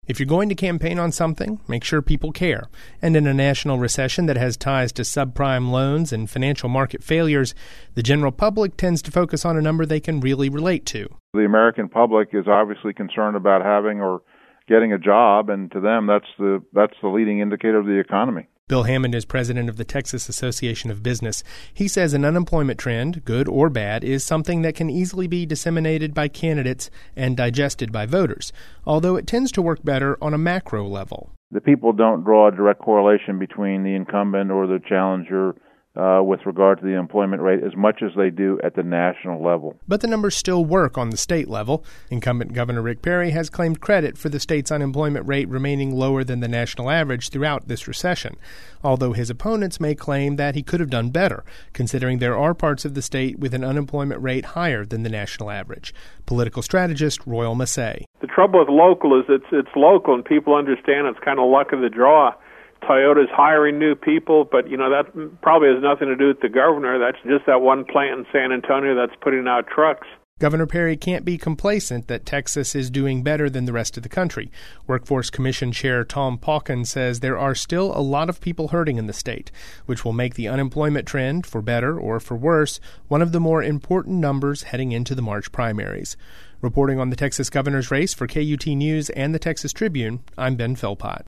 If you're going to campaign on something, make sure people care. And in a national recession that has ties to subprime loans and financial market failures, the general public tends to focus on a number they can really relate to. The American public is obviously concerned about having or getting a job, and to them, that's the leading indicator of the economy. Bill Hammond is president of the Texas Association of Business. He says an unemployment trend, good or bad, is something that can easily be disseminated by candidates and digested by voters, although it tends to work better on a macro level. The people don't draw a direct correlation between the incumbent or the challenger with regard to the employment rate as much as they do at the national level. But the numbers still work on the state level. Incumbent Governor Rick Perry has claimed credit for the state's unemployment rate remaining lower than the national average throughout this recession, although his opponents may claim that he could have done better, considering there are parts of the state with an unemployment rate higher than the national average. Political strategist Royal Massey. The trouble with local is it's local, and people understand it's kind of luck of the draw. Toyota's hiring new people, but that probably has nothing to do with the governor. That's just that one plant in San Antonio that's putting out trucks. Governor Perry can't be complacent that Texas is doing better than the rest of the country. Workforce Commission Chair Tom Pauken says there are still a lot of people hurting in the state, which will make the unemployment trend, for better or for worse, one of the more important numbers heading into the March primaries. Reporting on the Texas governor's race for KUT News and the Texas Tribune, I'm Ben Philpott.